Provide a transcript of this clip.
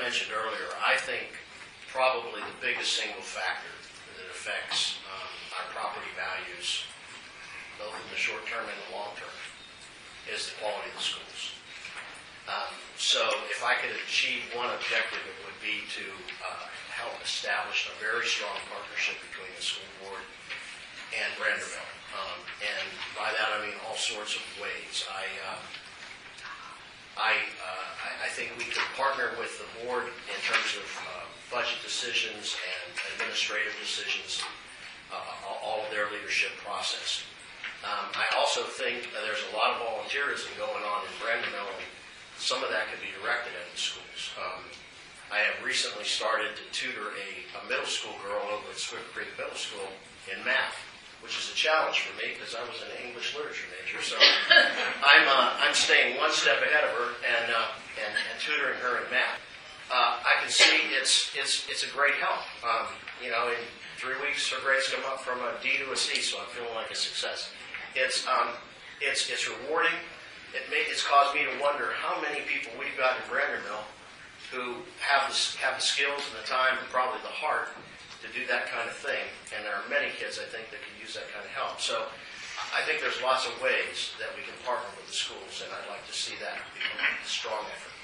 mentioned earlier, I think probably the biggest single factor that affects our property values, both in the short term and the long term, is the quality of the schools. So if I could achieve one objective, it would be to help establish a very strong partnership between the school board and Branderville. And by that I mean all sorts of ways. I think we could partner with the board in terms of budget decisions and administrative decisions, all of their leadership process. I also think there's a lot of volunteerism going on in Branderville, and some of that could be directed at the schools. I have recently started to tutor a middle school girl over at Swift Creek Middle School in math, which is a challenge for me because I was an English literature major. So I'm staying one step ahead of her and tutoring her in math. I can see it's a great help. In 3 weeks her grades come up from a D to a C, so I'm feeling like a success. It's rewarding. It's caused me to wonder how many people we've got in Branderville who have the skills and the time and probably the heart to do that kind of thing. And there are many kids, I think, that can use that kind of help. So I think there's lots of ways that we can partner with the schools, and I'd like to see that become a strong effort.